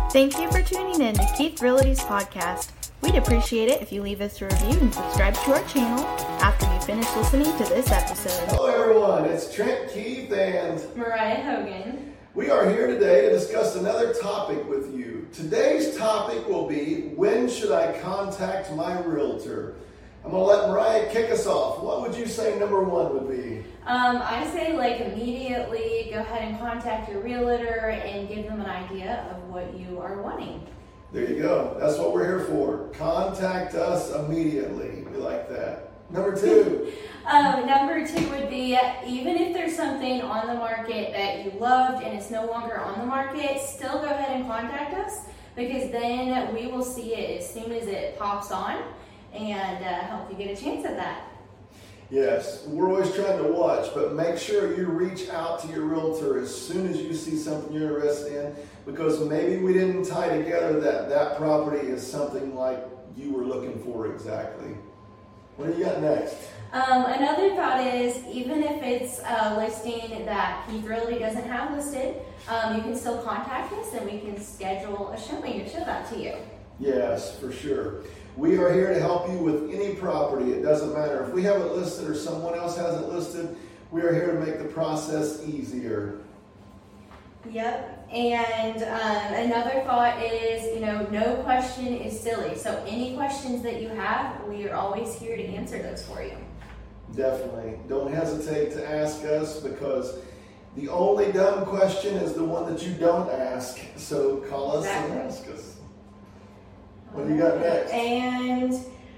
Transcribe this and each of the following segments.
Thank you for tuning in to Keith Realty's podcast. We'd appreciate it if you leave us a review and subscribe to our channel after you finish listening to this episode. Hello everyone, it's Trent Keith and Mariah Hogan. We are here today to discuss another topic with you. Today's topic will be, when should I contact my realtor? I'm going to let Mariah kick us off. What would you say number one would be? I say immediately go ahead and contact your realtor and give them an idea of what you are wanting. There you go. That's what we're here for. Contact us immediately. We like that. Number two. Number two would be, even if there's something on the market that you loved and it's no longer on the market, still go ahead and contact us, because then we will see it as soon as it pops on and help you get a chance at that. Yes, we're always trying to watch, but make sure you reach out to your realtor as soon as you see something you're interested in, because maybe we didn't tie together that property is something like you were looking for exactly. What do you got next? Another thought is, even if it's a listing that Keith Realty doesn't have listed, you can still contact us and we can schedule a showing to show that to you. Yes, for sure. We are here to help you with any property. It doesn't matter if we have it listed or someone else has it listed. We are here to make the process easier. Yep. And another thought is, no question is silly. So any questions that you have, we are always here to answer those for you. Definitely. Don't hesitate to ask us, because the only dumb question is the one that you don't ask. So call us and ask us. What do you got next? And,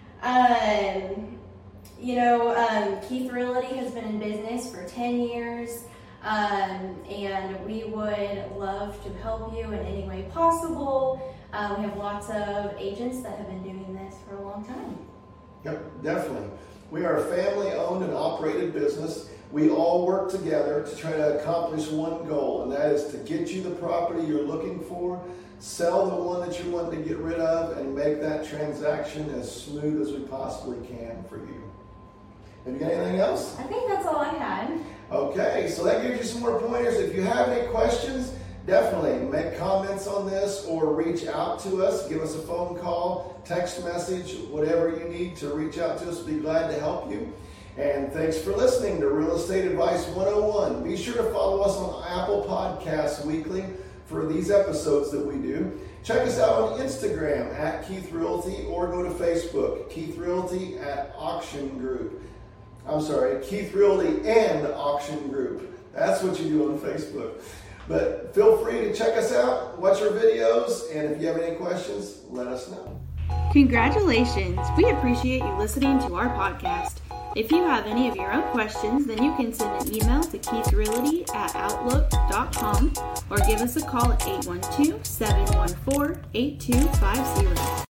Keith Realty has been in business for 10 years, and we would love to help you in any way possible. We have lots of agents that have been doing this for a long time. Yep, definitely. We are a family-owned and operated business. We all work together to try to accomplish one goal, and that is to get you the property you're looking for, sell the one that you want to get rid of, and make that transaction as smooth as we possibly can for you. Have you got anything else? I think that's all I had. Okay, so that gives you some more pointers. If you have any questions, definitely make comments on this or reach out to us. Give us a phone call, text message, whatever you need to reach out to us. We'll be glad to help you. And thanks for listening to Real Estate Advice 101. Be sure to follow us on Apple Podcasts weekly for these episodes that we do. Check us out on Instagram at Keith Realty, or go to Facebook, Keith Realty at Auction Group. Keith Realty and Auction Group. That's what you do on Facebook. But feel free to check us out, watch our videos, and if you have any questions, let us know. Congratulations! We appreciate you listening to our podcast. If you have any of your own questions, then you can send an email to keithrealty@outlook.com or give us a call at 812-714-8250.